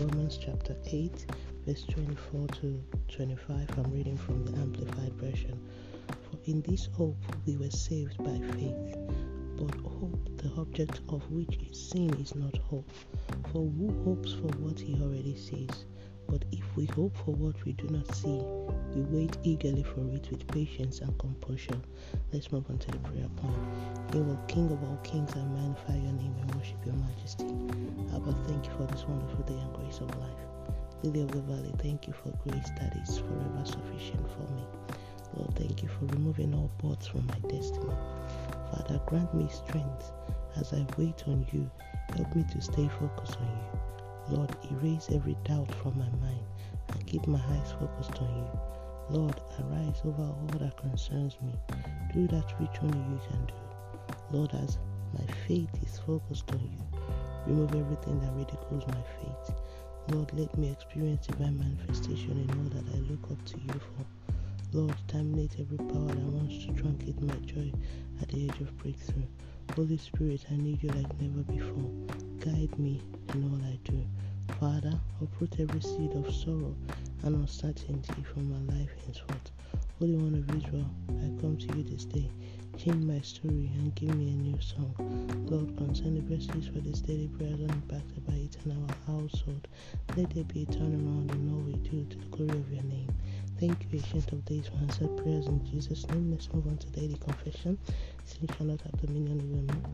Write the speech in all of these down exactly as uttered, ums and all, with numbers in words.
Romans chapter eight, verse twenty-four to twenty-five. I'm reading from the Amplified Version. For in this hope we were saved by faith. But hope, the object of which is seen, is not hope. For who hopes for what he already sees? But if we hope for what we do not see, we wait eagerly for it with patience and composure. Let's move on to the prayer point. Hail, King of all kings, I magnify your name and worship your majesty. Abba, thank you for this wonderful day and grace of life. Lily of the valley, thank you for grace that is forever sufficient for me. Lord, thank you for removing all bots from my destiny. Father, grant me strength as I wait on you. Help me to stay focused on you. Lord, erase every doubt from my mind and keep my eyes focused on you. Lord, arise over all that concerns me. Do that which only you can do. Lord, as my faith is focused on you, remove everything that ridicules my faith. Lord, let me experience divine manifestation in all that I look up to you for. Lord, terminate every power that wants to truncate my joy at the edge of breakthrough. Holy Spirit, I need you like never before. Guide me in all I do. Father, uproot every seed of sorrow and uncertainty from my life henceforth. Holy One of Israel, I come to you this day. Change my story and give me a new song. Lord, concern the verses for this daily prayers unimpacted by it in our household. Let there be a turnaround in all we do to the glory of your name. Thank you, Ancient of Days, for answered prayers in Jesus' name. Let's move on to daily confession. Sin shall not have dominion over me.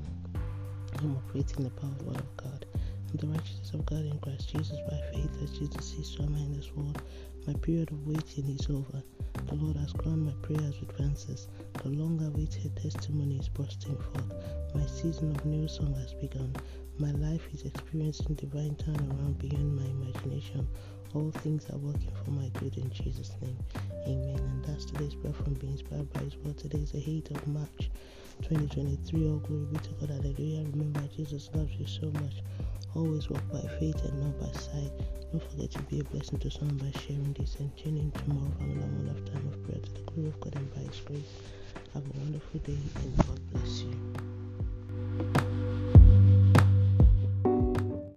I'm operating the power of the Word of God. I'm the righteousness of God in Christ Jesus by faith, as Jesus is so am I in this world. My period of waiting is over. The Lord has crowned my prayers with answers. The long-awaited testimony is bursting forth. My season of new song has begun. My life is experiencing divine turnaround beyond my imagination. All things are working for my good in Jesus' name. Amen. And that's today's prayer from being inspired by His word. Today is the eighth of March, twenty twenty-three. All glory be to God. Hallelujah. Remember, Jesus loves you so much. Always walk by faith and not by sight. Don't forget to be a blessing to someone by sharing this, and tune in tomorrow for another wonderful time of prayer to the glory of God and by His grace. Have a wonderful day and God bless you.